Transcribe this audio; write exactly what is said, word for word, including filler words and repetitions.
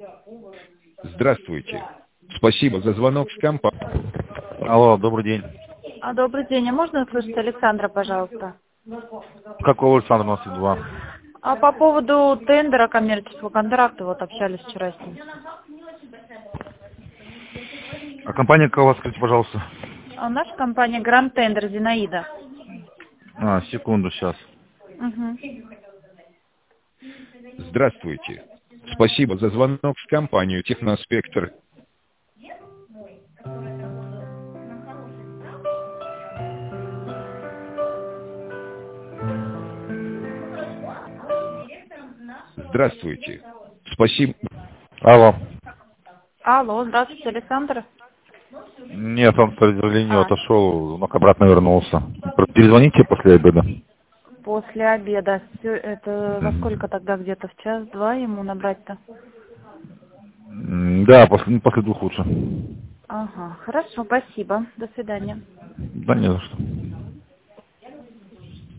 Здравствуйте. Спасибо за звонок с компании. Алло, добрый день. А, добрый день. А можно услышать Александра, пожалуйста? Какого Александра? У нас их два. А по поводу тендера коммерческого контракта, вот общались вчера с ним. А компания какая у вас, скажите, пожалуйста? А наша компания Гранд Тендер, Зинаида. А, секунду, сейчас. Угу. Здравствуйте. Спасибо за звонок в компанию Техноспектр. Здравствуйте. Спасибо. Алло. Алло, здравствуйте, Александр. Нет, он, к сожалению, А, отошел, но обратно вернулся. Перезвоните после обеда. после обеда. Всё это во Мгм. сколько тогда, где-то в час-два ему набрать-то? М, Да, после, после двух лучше. Ага, хорошо, спасибо. До свидания. Да не за что.